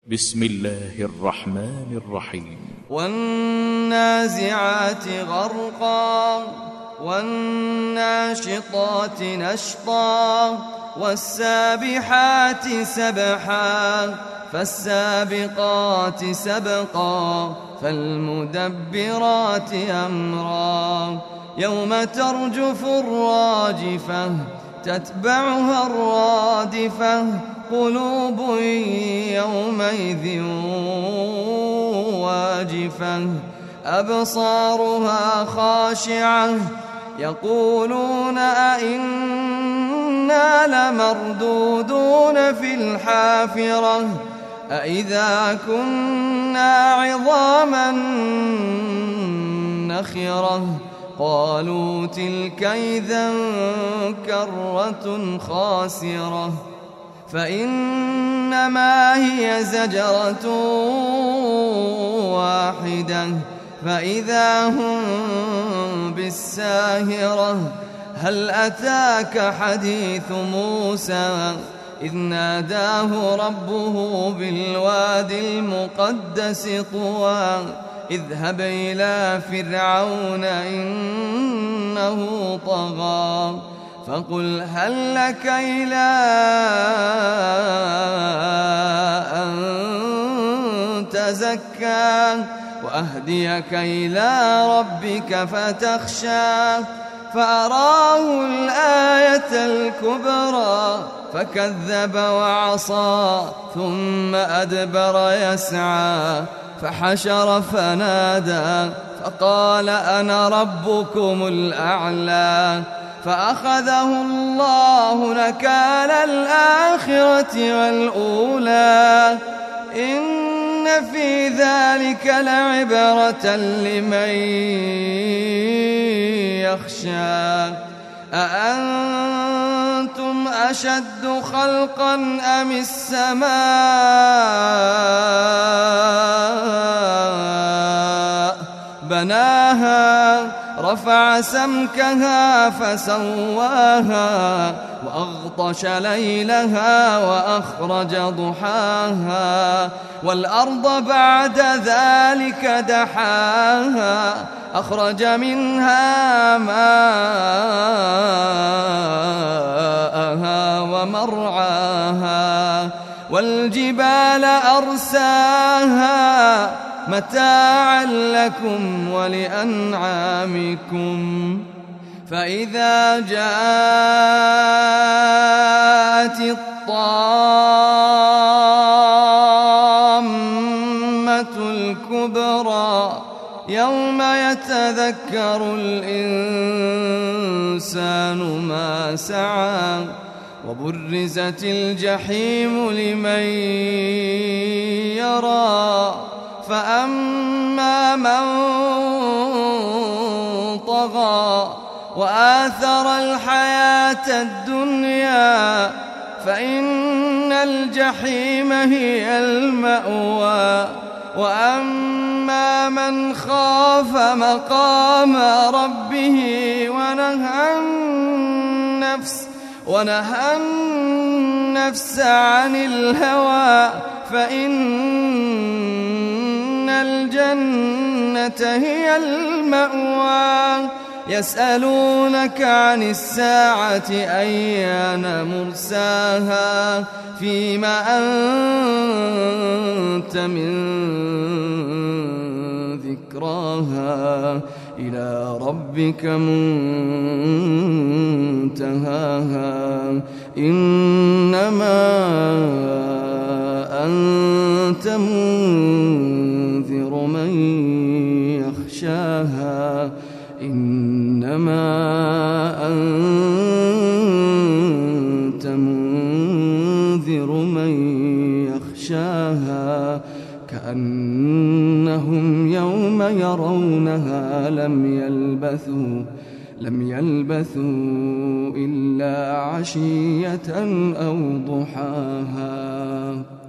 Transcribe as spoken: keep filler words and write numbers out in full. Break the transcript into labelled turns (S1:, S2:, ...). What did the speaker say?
S1: بسم الله الرحمن الرحيم
S2: والنازعات غرقا والناشطات نشطا والسابحات سبحا فالسابقات سبقا فالمدبرات أمرا يوم ترجف الراجفة تتبعها الرادفة قلوب يومئذ واجفة أبصارها خاشعة يقولون أئنا لمردودون في الحافرة أئذا كنا عظاما نخرة قالوا تلك إذا كرة خاسرة فإنما هي زجرة واحدة فإذا هم بالساهرة هل أتاك حديث موسى إذ ناداه ربه بالوادي المقدس طوى اذهب إلى فرعون إنه طغى فقل هل لك إلى أن تزكى وأهديك إلى ربك فتخشى فأراه الآية الكبرى فكذب وعصى ثم أدبر يسعى فحشر فنادى فقال أنا ربكم الأعلى فأخذه الله نكال الآخرة والأولى إن في ذلك لعبرة لمن يخشى أأنتم أشد خلقا أم السماء بناها رفع سمكها فسواها وأغطش ليلها وأخرج ضحاها والأرض بعد ذلك دحاها أخرج منها ماءها ومرعاها والجبال أرساها متاعا لكم ولأنعامكم فإذا جاءت الطامة الكبرى يوم يتذكر الإنسان ما سعى وبرزت الجحيم لمن يرى فأما من طغى وآثر الحياة الدنيا فإن الجحيم هي المأوى وأما من خاف مقام ربه ونهى النفس ونهى النفس عن الهوى فإن الجنة هي المأوى يسألونك عن الساعة أيان مرساها فيما أنت من ذكراها إلى ربك منتهاها إنما أنت منذر من يخشاها إنما أنت منذر من يخشاها كأنهم يوم يرونها لم يلبثوا لم يلبثوا إلا عشية أو ضحاها.